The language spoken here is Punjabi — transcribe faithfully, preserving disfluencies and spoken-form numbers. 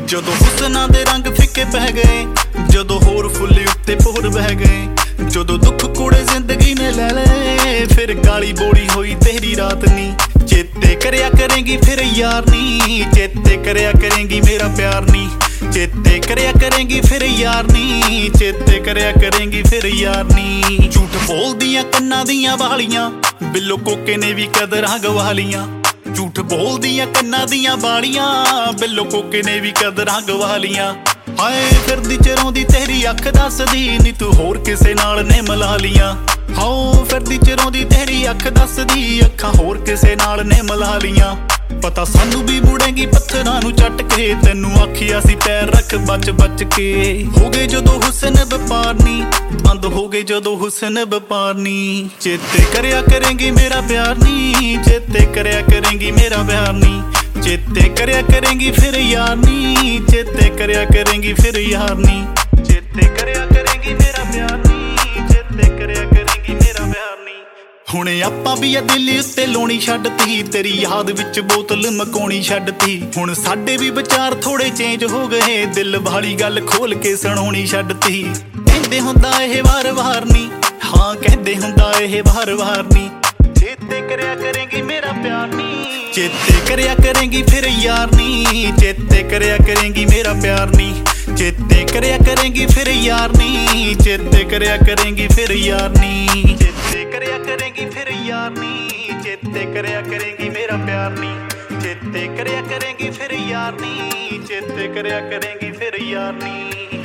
ਜਦੋਂ ਹੁਸਨਾਂ ਦੇ ਰੰਗ ਫਿੱਕੇ ਪੈ ਗਏ, ਜਦੋਂ ਹੋਰ ਫੁੱਲੇ ਉੱਤੇ ਪੋਰ ਬਹਿ ਗਏ, ਜਦੋਂ ਦੁੱਖ ਕੂੜੇ ਜ਼ਿੰਦਗੀ ਨੇ ਲੈ ਲਏ, ਫਿਰ ਕਾਲੀ ਬੋੜੀ ਹੋਈ ਤੇਰੀ ਰਾਤ ਨੀ। ਚੇਤੇ ਕਰਿਆ ਕਰੇਂਗੀ ਫਿਰ ਯਾਰ ਨੀ, ਚੇਤੇ ਕਰਿਆ ਕਰੇਂਗੀ ਮੇਰਾ ਪਿਆਰ ਨੀ, ਚੇਤੇ ਕਰਿਆ ਕਰੇਂਗੀ ਫਿਰ ਯਾਰ ਨੀ, ਚੇਤੇ ਕਰਿਆ ਕਰੇਂਗੀ ਫਿਰ ਯਾਰ ਨੀ। ਝੂਠ ਬੋਲਦੀਆਂ ਕੰਨਾਂ ਦੀਆਂ ਵਾਲੀਆਂ, ਬਿੱਲੋ ਕੋਕੇ ਨੇ ਵੀ ਕਦਰਾਂ ਗਵਾ ਲੀਆਂ। ਝੂਠ ਬੋਲਦੀਆਂ ਕੰਨਾਂ ਦੀਆਂ ਵਾਲੀਆਂ, ਬਿੱਲੋ ਕੋਕੇ ਨੇ ਵੀ ਕਦਰਾਂ ਗਵਾ ਲੀਆਂ। ਹਾਏ ਫਿਰਦੀ ਚਰੋਂਦੀ ਤੇਰੀ ਅੱਖ ਦੱਸਦੀ ਨੀ, ਤੂੰ ਹੋਰ ਕਿਸੇ ਨਾਲ ਨੇ ਮਿਲਾ ਲੀਆਂ। ਹਾਓ ਫਿਰਦੀ ਚਰੋਂਦੀ ਤੇਰੀ ਅੱਖ ਦੱਸਦੀ, ਅੱਖਾਂ ਹੋਰ ਕਿਸੇ ਨਾਲ ਨੇ ਮਿਲਾ ਲੀਆਂ। ਪਤਾ ਸਾਨੂੰ ਵੀ ਮੁੜੇਂਗੀ ਪੱਥਰਾਂ ਨੂੰ ਚੱਟ ਕੇ, ਤੈਨੂੰ ਆਖਿਆ ਸੀ ਪੈਰ ਰੱਖ ਬਚ ਬਚ ਕੇ। ਹੋ ਗਏ ਜਦੋਂ ਹੁਸਨ ਵਪਾਰਨੀ, ਬੰਦ ਹੋ ਗਏ ਜਦੋਂ ਹੁਸਨ ਵਪਾਰਨੀ। ਚੇਤੇ ਕਰਿਆ ਕਰੇਂਗੀ ਮੇਰਾ ਪਿਆਰ ਨੀ, ਚੇਤੇ ਕਰਿਆ ਕਰੇਂਗੀ ਮੇਰਾ ਪਿਆਰ ਨੀ, ਚੇਤੇ ਕਰਿਆ ਕਰੇਂਗੀ ਫਿਰ ਯਾਰ ਨੀ, ਚੇਤੇ ਕਰਿਆ ਕਰੇਂਗੀ ਫਿਰ ਯਾਰ ਨੀ, ਚੇਤੇ ਕਰਿਆ ਕਰੇਂਗੀ ਮੇਰਾ ਪਿਆਰ ਨੀ, ਚੇਤੇ ਕਰਿਆ ਕਰੇਂਗੀ ਮੇਰਾ ਪਿਆਰ ਨੀ। ਹੁਣ ਆਪਾਂ ਵੀ ਆ ਦਿੱਲੀ ਉੱਤੇ ਲਾਉਣੀ ਛੱਡਤੀ, ਤੇਰੀ ਯਾਦ ਵਿੱਚ ਬੋਤਲ ਮਕਾਉਣੀ ਛੱਡਤੀ। ਹੁਣ ਸਾਡੇ ਵੀ ਵਿਚਾਰ ਥੋੜੇ ਚੇਂਜ ਹੋ ਗਏ, ਦਿਲ ਵਾਲੀ ਗੱਲ ਖੋਲ ਕੇ ਸੁਣਾਉਣੀ ਛੱਡਤੀ। ਕਹਿੰਦੇ ਹੁੰਦਾ ਇਹ ਵਾਰ ਵਾਰ ਨੀ, ਹਾਂ ਕਹਿੰਦੇ ਹੁੰਦਾ ਇਹ ਵਾਰ ਵਾਰ ਨੀ। ਚੇਤੇ ਕਰਿਆ ਕਰੇਂਗੀ ਮੇਰਾ ਪਿਆਰ ਨੀ, ਚੇਤੇ ਕਰਿਆ ਕਰੇਂਗੀ ਫਿਰ ਯਾਰ ਨੀ, ਚੇਤੇ ਕਰਿਆ ਕਰੇਂਗੀ ਮੇਰਾ ਪਿਆਰ ਨੀ, ਚੇਤੇ ਕਰਿਆ ਕਰੇਂਗੀ ਫਿਰ ਯਾਰ ਨੀ, ਚੇਤੇ ਕਰਿਆ ਕਰੇਂਗੀ ਫਿਰ ਯਾਰ ਨੀ, ਚੇਤੇ ਕਰਿਆ ਕਰੇਂਗੀ ਫਿਰ ਯਾਰ ਨੀ, ਚੇਤੇ ਕਰਿਆ ਕਰੇਂਗੀ ਮੇਰਾ ਪਿਆਰ ਨੀ, ਚੇਤੇ ਕਰਿਆ ਕਰੇਂਗੀ ਫਿਰ ਯਾਰ ਨੀ, ਚੇਤੇ ਕਰਿਆ ਕਰੇਂਗੀ ਫਿਰ ਯਾਰ ਨੀ।